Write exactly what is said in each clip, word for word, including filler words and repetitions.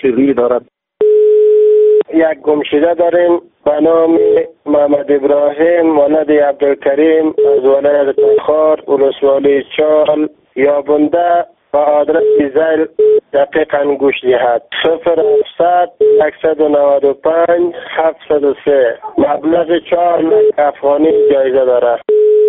موسیقی دارد. یک گمشده داریم به نام محمد ابراهیم ولد عبدالکریم از ولایت تخار ولسوالی چال یابنده و آدرس زیل دقیقاً گوش دهد. صفر هفتصد یکصد و نود و پنج هفتصد و سه. مبلغ چهار لک افغانی جایزه دارد.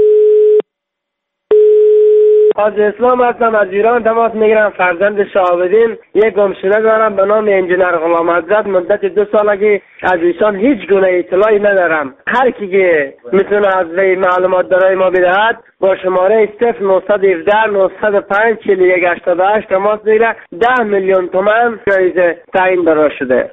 از اسلام هستم، از ایران تماس میگیرم. فرزند شهاب‌الدین یک گمشده دارم به نام انجینر غلام حضرت. مدت دو ساله که از ایشان هیچ گونه اطلاعی ندارم. هر کی که میتونه از وی معلومات برای ما بدهد با شماره صفر نهصد و هفده نهصد و پنج چهل و یک هشتاد و هشت تماس میگیره. ده میلیون تومان جایزه تعیین برای شده.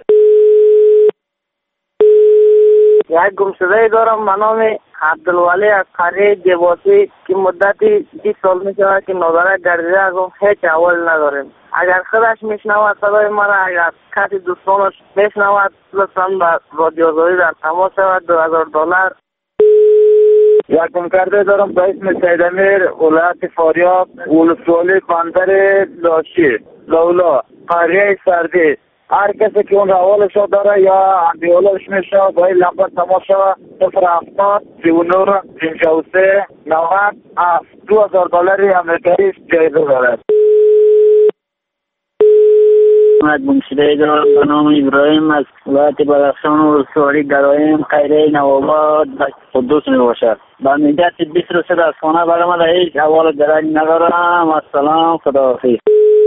یک گمشده دارم به نام عبدالولی از قریه جواسی که مدتی بیست سال می شود که نادره گردیده از اون هیچ احوال نداریم. اگر خودش میشنود صدای مرا، اگر کسی دوستانش میشنود لطفاً به رادیو آزادی در تماس شود. دو هزار دلار. یک گمکرده دارم به اسم سید امیر ولایت فاریاب ولسوالی بندر لاشی لولا قریه سردی. هر کسی که اون حوالش داره یا اندیولش میشه با این لمبر تماس شود. صفر هفتاد سی و نه پنجاه و سه نود هفت. دو هزار دلاری امریکایی جایزه دارد. من گمشده دارم به نام ابراهیم از ولایت بدخشان ولسوالی گرایم خیره نوآباد قدوس می باشد. با مدت بیست روز از خانه برآمده هیچ احوال درنگ ندارم. السلام، خداحافظ.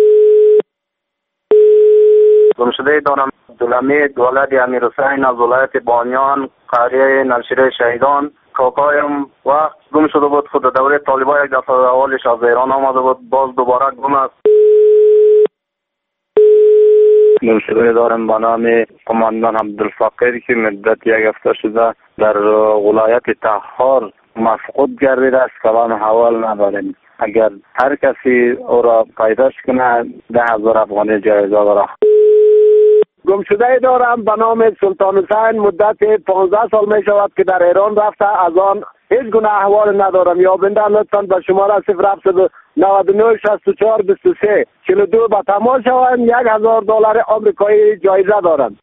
گمشده دارم عبدالحمید ولد امیرحسین از ولایت بانیان قریه نلشیره شهیدان. کاکایم وقت گم شده بود، خود دوره طالبان یک دفعه اولش از ایران آمده بود، باز دوباره گم است. گمشده دارم به نام قماندان عبدالفقیر که مدت یک هفته شده در ولایت تخار مفقود گردیده است. کلام حوال نداریم. اگر هر کسی او را پیداش کنه ده هزار افغانی جایزه داره. گمشده دارم به نام سلطان حسین مدت پانزده سال می شود که در ایران رفته. از آن هیچ گونه احوال ندارم. یا بنده لطفاً به شماره صفر هفتصد و نود و نه شصت و چهار بیست و سه چهل و دو به تماس شوند. یک هزار دلار آمریکایی جایزه دارم.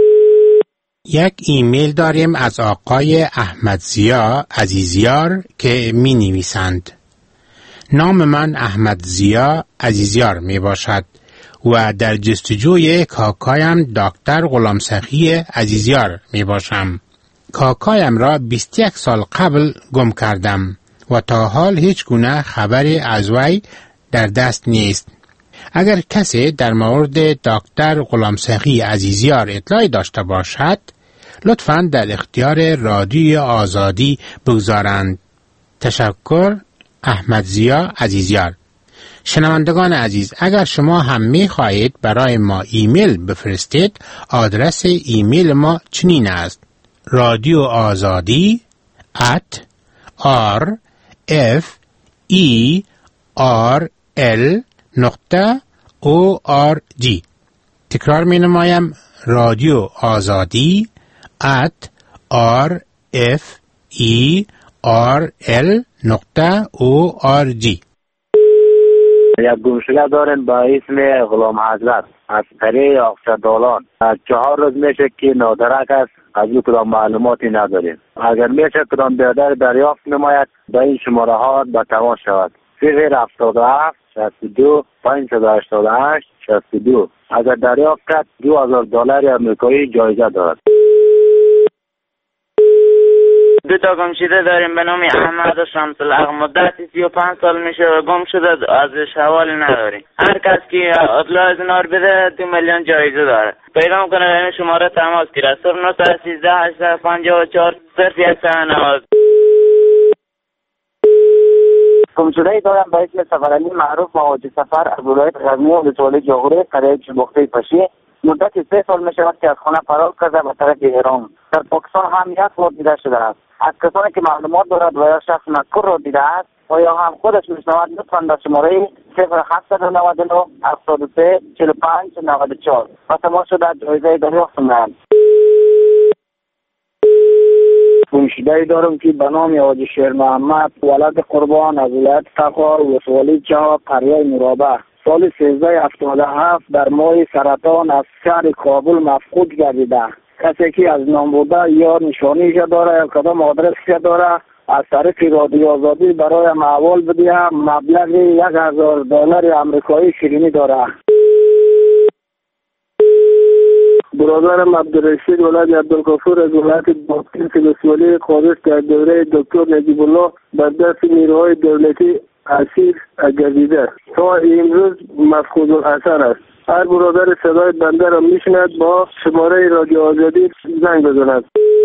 یک ایمیل داریم از آقای احمدضیا عزیزیار که می نویسند: نام من احمدضیا عزیزیار می باشد و در جستجوی کاکایم دکتر غلامسخی عزیزیار می باشم. کاکایم را بیست و یک سال قبل گم کردم و تا حال هیچ گونه خبری از وی در دست نیست. اگر کسی در مورد دکتر غلامسخی عزیزیار اطلاعی داشته باشد لطفاً در اختیار رادیوی آزادی بگذارند. تشکر. احمدضیا عزیزیار. شنوندگان عزیز، اگر شما هم می خواهید برای ما ایمیل بفرستید، آدرس ایمیل ما چنین است: رادیو آزادی ات آر اف ای آر ال نقطه او آر جی. تکرار می نمایم: رادیو آزادی ات آر اف ای آر ال نقطه او آر جی. یک گمشده داریم با اسم غلام حضرت از قریه آقشدالان. چهار روز میشه که نادرک است، از او کدام معلوماتی نداریم. اگر میشه کدام بیادر دریافت نماید به این شماره ها به تماس شود: صفر هفتاد و هفت شصت و دو پانصد و هشتاد و هشت شصت و دو. اگر دریافت کرد دو هزار دلار آمریکایی جایزه دارد. دو تا گمشده داریم به نام احمد و شمس الحق. مدت سی و پنج سال میشه و گم شده، ازش حوالی نداریم. هر کس که اطلاع از نار بده دو میلیون جایزه داره. پیدا میکنه این شماره تماس گیره: صفر نه سیزده هشتصد و پنجاه و چهار صفر یکصد و نود. گمشده دارم به اسم سفرعلی معروف مواجه سفر از ولایت غزنی ولسوالی جغوری قریه چوبخته پشی. مدت سه سال می شود که از خانه فرار کرده به طرف ایران. در پاکستان هم یک بار دیده شده است. از کسانی که معلومات دارد و یا شخص مذکور را دیده است و یا هم خودش میشنود لطفاً در شماره صفر هفتصد و نود و نه هفتاد و سه چهل و پنج نود و چهار و تماس شده جایزه دریافت کنند. گمشده دارم که به نام حاجی شیر محمد ولد قربان از ولایت تخار ولسوالی چهار قریه مرابع سال سیزده هفتاد و هفت در ماه سرطان از شهر کابل مفقود گردیده. کسی که از نام بوده یا نشانیش داره یا کدام آدرسش داره از طریق رادیو آزادی برای احوال بدهیم. مبلغ یک هزار دلار آمریکایی شیرینی داره. برادرم عبدالرشید ولد عبدالغفور از ولایت باطن که مسئولی قادر در دوره دکتر نجیب الله در دست نیروهای دولتی اسیر گردیده تا امروز مفقود الاثر است. هر برادر صدای بنده را میشند با شماره رادیو آزادی زنگ بزند.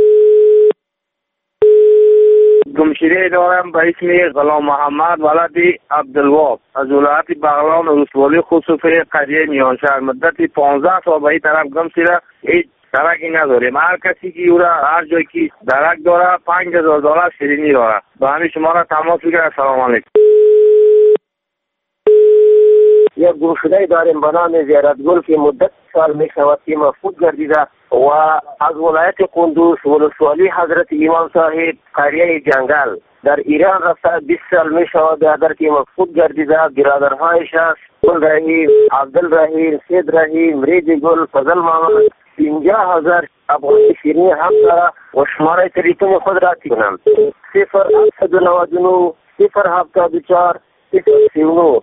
گمشده دارم به اسم غلام محمد ولد عبدالوهاب از ولایت بغلان ولسوالی خصوصی قریه میانشهر. مدت پانزده سال به این طرف گمشده، هیچ درکی نداریم. هر کسی که او را هر جایی که درک داره پنج هزار دلار شیرینی داره. به همین شما را تماس بگیرید. سلام علیکم. یک گمشده داریم به نام زیارتگل که مدت سال می شود که مفقود گردیده و از ولایت قندوز ولسوالی حضرت امام صاحب قریه جنگل در ایران رفته. بیست سال می شود در که مفقود گردیده. برادرهایش است گل رحیم، عبدالرحیم، سید رحیم، رید گل، فضل محمد. پنجاه هزار افغانی شیرینی هم داره و شماره تلیفون خود را کنم صفر هفت نود و نه صفر هفتاد و چهار صفر سی و نه.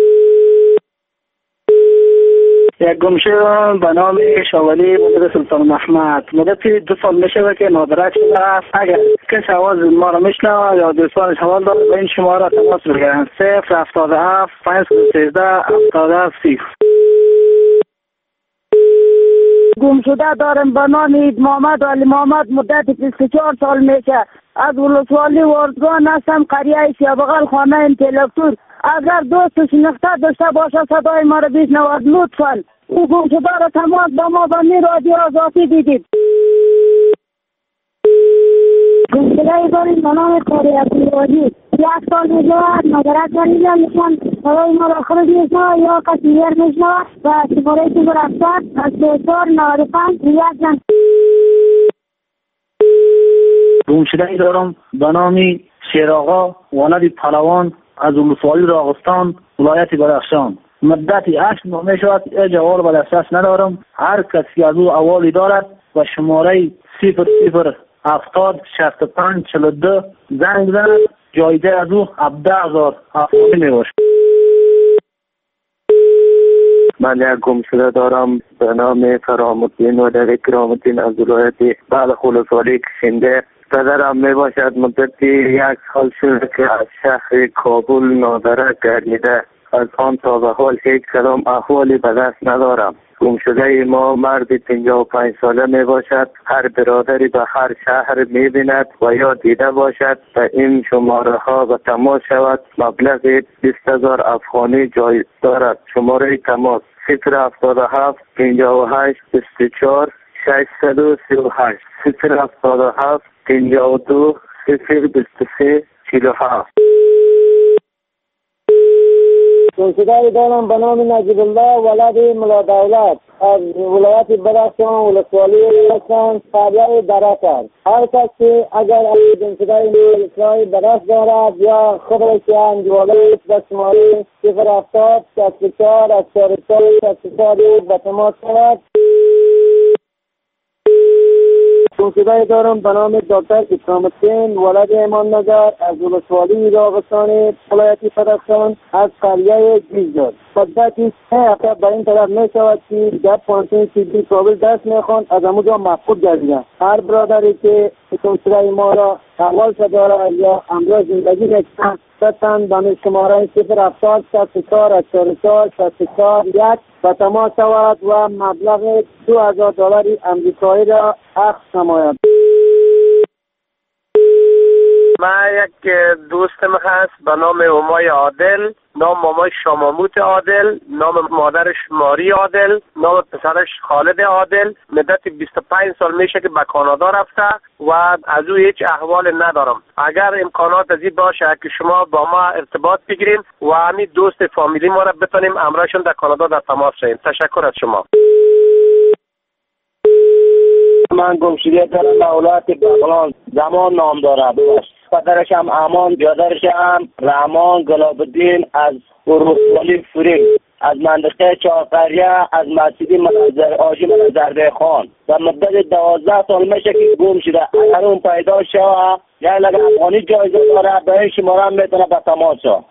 یک گمشده به نام شاولی مدد سلطان محمد مدت دو سال میشه که نادرک شده است. اگر کسی آواز ما را میشنوه یا دوستانش حوال داره به این شماره تماس بگیرند. صفر هفتاد و هفت پنج سیزده هفتاد و هفت سی. گمشده دارم به نام اید محمد علی محمد مدت بیست و چهار سال میشه. از ولسوالی وردگان هستم قریه سیابغل خانه انتلکتور. اگر دوست شناخته داشته باشه صدای ما را بشنود لطفا او گمشده را تماس با ما به می رادیو آزادی دیدید. گمشده داریم به نام قاری عبدالواجی. یک سال میشود مدرک داریم میشن صدای ما را خود میشنود یا کسی دیر میشنود و شماره صفر هفتاد از سه چهار نود و پنج یک زن. گمشده دارم به نام شیراغا ولد پهلوان از ولسوالی راغستان ولایت بدخشان. مدت هشت ماه می شود جوال به دسترس ندارم. هر کسی از او اوالی دارد و شماره صفر صفر هفتاد شصت و پنج چهل و دو زنگ زند. جایزه از او هفده هزار افغانی می باشد. من یک گمشده دارم به نام فرامالدین و در کرامالدین از ولایت بلخ ولسوالی کشنده. پدرم می باشد مدت یک سال شده که از شهر کابل نادرک گردیده. از آن تا به حال هیچ کدام احوالی به دست ندارم. گمشده ما مرد پنجاه و پنج ساله می باشد. هر برادری به هر شهر می بیند و یا دیده باشد به این شماره ها و تماس شود. مبلغ بیست هزار افغانی جای دارد. شماره تماس صفر هفتاد و هفت پنجاه و هشت بیست و چهار ششصد و سی و هشت صفر هفتاد و هفت پنجاه و دو صفر بیست و سه چهل و هفت. گمشده دارم به نام نجیب الله ولد ملا دولت از ولایت بدخشان ولسوالی بدخشان قریه درکر. هر کسی اگر گمشده ولسوالی بدخشان دارد یا خبرش انجواله به شماره صفر هفتاد شصت و چهار هشتاد و چهار شصت و چهار به تماس شود. گمشده دارم به نام دکتر اکرام الدین ولد امان نگر از ولسوالی راغستان ولایت بدخشان از قریه گیزد. مدتی سه هفته به این طرف می شود که در پانتین سیدی کابل دست می خوند از همونجا مفقود گردیدند. هر برادری که گمشده ما را احوال داره یا امروز زندگی نکنند ستن به شماره صفر هفتاد شصت و چهار هشتاد و چهار شصت و چهار یک و تماس شود و مبلغ دو هزار دلار امریکایی را اخذ نماید. من یک دوستم هست به نام امای عادل، نام مامای شاماموت عادل، نام مادرش ماری عادل، نام پسرش خالد عادل. مدت بیست و پنج سال میشه که به کانادا رفته و از او هیچ احوال ندارم. اگر امکانات از این باشه که شما با ما ارتباط بگیرین و همین دوست فامیلی ما را بتونیم امرشون در کانادا در تماس شیم. تشکر از شما. من گمشده دارم به ولایت بغلان زمان نام دارم. پدرش هم امان، برادرش هم رحمان گلابالدین از ولسوالی فورین. از منطقه چهارقریه از مسجد منظر آجی منظر خان و مدت دوازده سال میشه که گم شده. اگر اون پیدا شود یا لگه افغانی جایزه داره به این شماره هم میتونه به تماس شد.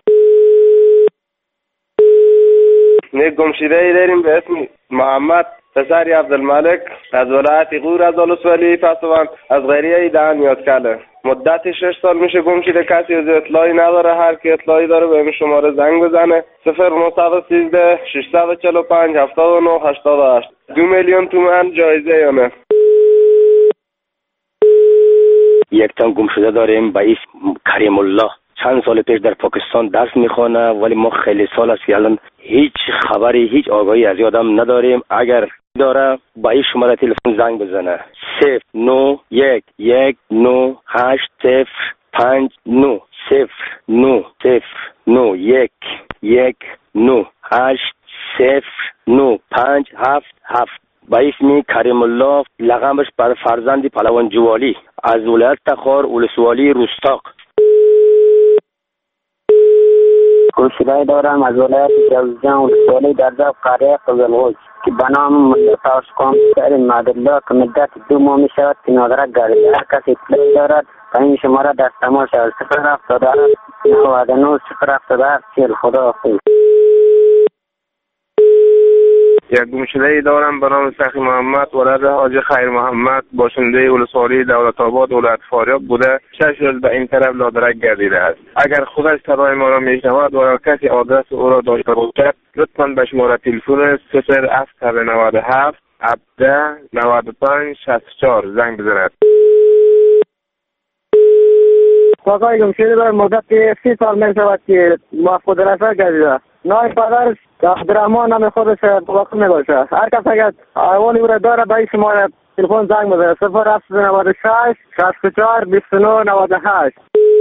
یک گم شده ای داریم به اسم محمد پسر عبدالملک از ولایت غور از ولسوالی پسوان از غریه دهن یاد کرده. مدت شش سال میشه گم شده، کسی از اطلاعی نداره. هر کی اطلاعی داره به این شماره زنگ بزنه صفر نه یک سه شش چهار پنج هفت نه هشت هشت. دو میلیون تومان جایزه یانه. یک تن گم شده داریم به اسم کریم الله. چند سال پیش در پاکستان درس میخوانه ولی ما خیلی سال است که الان هیچ خبری هیچ آگاهی از آدم نداریم. اگر داره با این شماره تلفن زنگ بزنه صفر نه یک یک نه هشت صفر پنج نه صفر نه صفر نه یک یک نه هشت صفر نه پنج هفت هفت. با اسم کریم الله، لقبش بر فرزند پهلوان جوالی از ولایت تخار ولسوالی روستاق. گمشده دارم از ولایت جوزجان ولسوالی در ضبط قریه قزلغوج که به نام تاشقام سر مدرلا که مدت دو ماه می شود که نادرک گردید. هر کسی اطلاعی دارد و این شماره دست تماس شود صفر هفتاد و هفت نود و نه صفر هفتاد و هفت چهل. خدا حافظ. یک گمشده ای دارم به نام سخی محمد ولد حاجی خیر محمد باشنده ولسوالی دولت آباد ولایت فاریاب بوده. شش روز به این طرف لادرک گردیده است. اگر خودش صدای ما را میشنود و یا کسی آدرس او را داشته باشد لطفاً به شماره تلفن صفر هفت نود و هفت هفده نود و پنج شصت و چهار زنگ بزند. آقای گمشده در مدت سی سال می شود که مفقود رسر گردیده. نام پدرش عبدالرحمن نام خودش واقع می باشد. هر کس اگر احوالی او را داره به این شماره تلفن زنگ بزنه صفر هفت نود و شش شصت و چهار بیست و نه نود و هشت.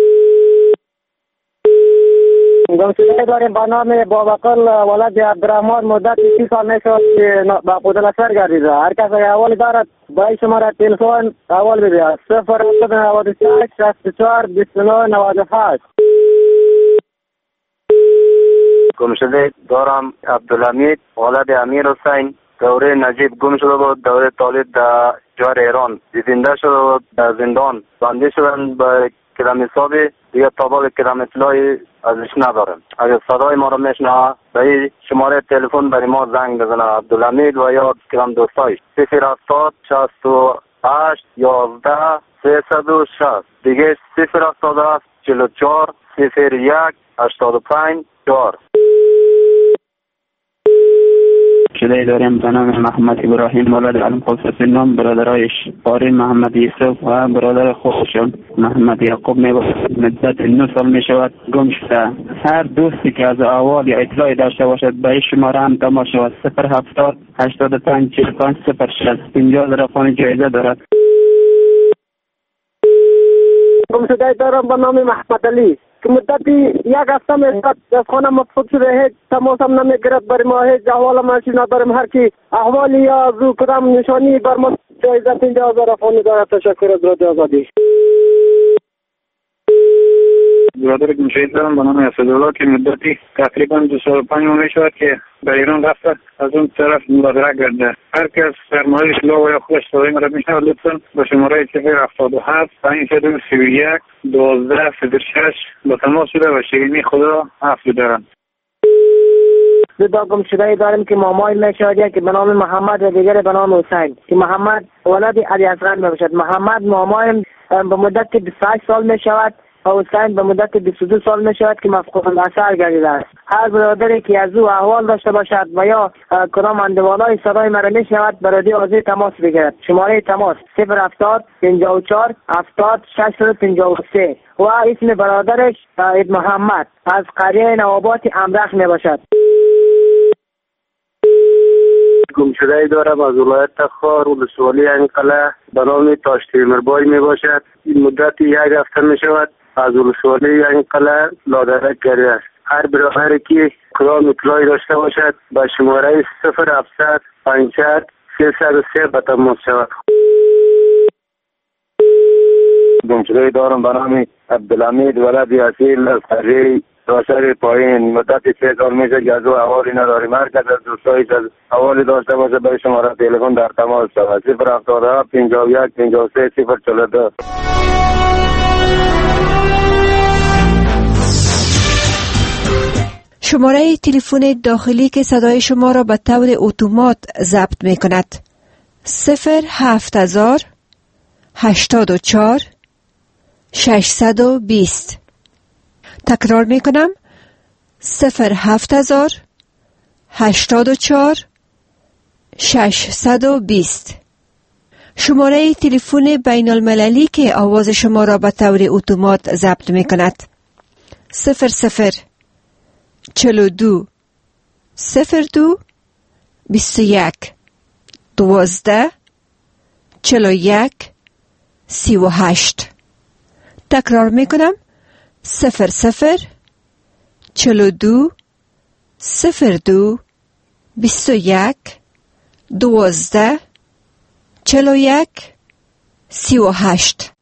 گمشده داریم به نام بابکر ولد عبدالرحمن مدت سی سال می شود که مفقود رسر گردیده. هر کس اگر احوالی دارد به این شماره تلفن احوال بده صفر هفت نود و شش شصت و چهار بیست و نه نود و هشت. گمشده دارم عبدالحمید ولد امیر حسین دوره نجیب گم شده بود. دوره طالب در جار ایران زنده شده بود در زندان بنده شدن به کلام حسابی دیگه تابال کلام اطلاعی ازش ندارم. اگر صدای ما رو میشنوه به این شماره تلفن برای ما زنگ بزنه عبدالحمید و یا کلام دوستای صفر هفتاد شصت و هشت یازده سیصد و شصت دیگه صفر هفتاد و هفت چهل و چهار صفر یک هشتاد و پنج چهار. شده داریم به نام محمد ابراهیم ولد علم خصوص نام برادرایش بارین محمد یوسف و برادر خودشون محمد یعقوب می باشد. مدت نه سال می شود گم شده. هر دوستی که از احوال یا اطلاعی داشته باشد به این شماره هم تماس شود صفر هفتاد هشتاد و پنج چهل و پنج صفر شصت. اینجا درخوان جایزه دارد. گمشده دارم به نام محمد علی که مدتی یک هفته میشود از خانه مبسوط شده. هیچ تماس هم نمیگیرد برای ما. هیچ احوال هم نداریم. هر کی احوالی یا زو کدام نشانی بر ما جایزه پنجاه هزار افغانی دارد. تشکر از رادیو آزادی. برادر گمشده دارم به نام اسدالله که مدتی تقریبا دو سال و پنج ماه میشود که به ایران رفته. از اون طرف مبادره کرده. هر کس سرمایه اطلاع و یا خودش صدای ما را میشنود لطفا به شماره صفر هفتاد و هفت پنجصد و سی و یک دوازده صفر شش با تماس شده و شیرینی خدا عفو دارم. دو گمشده داریم که مامای میشود که به نام محمد و دیگر به نام حسین که محمد ولد علی اصغر میباشد. محمد مامای به مدت بیست و هشت سال میشود و حسین به مدت بیست و دو سال می شود که مفقود الاثر گردیده است. هر برادری که از او احوال داشته باشد و یا کدام اندوالای صدای مرا می شود به رادیو آزادی تماس بگیرد. شماره تماس صفر هفتاد پنجاه و چهار هفتاد ششصد و پنجاه و سه و اسم برادرش محمد از قریه نوابات امرخ می باشد. گمشده دارم از ولایت تخار ولسوالی انقله به نام تاش تیمربای می باشد. این مدت یک هفته می شود از ولسوالی انقله لادرک گردیده است. هر برادری که کدام اطلاعی داشته باشد به شماره صفر هفتصد پنجصد سیصد و سه به تماس شود. گمشده دارم به نام عبدالحمید ولد اصیل از قریه تا سر پایین مدت سه سال میشه که از او احوالی نداریم. هر کس از دوستایش از احوالی داشته باشه به شماره تلفن در تماس شود. صفر هفتاد و هفت پنجاه و یک پنجاه و سه صفر چهل و دو. شماره تلفن داخلی که صدای شما را به طور اتومات ضبط می کند صفر هفت هزار هشتاد و چهار ششصد و بیست. تکرار می کنم صفر هفت هزار هشتاد و چهار ششصد و بیست. شماره تلفن بین المللی که آواز شما را به طور اتومات ضبط می کند صفر صفر چهل و دو صفر دو بیست و یک دوازده چهل و یک سی و هشت. تکرار می کنم صفر صفر چهل و دو صفر دو بیست و یک دوازده چهل و یک سی و هشت.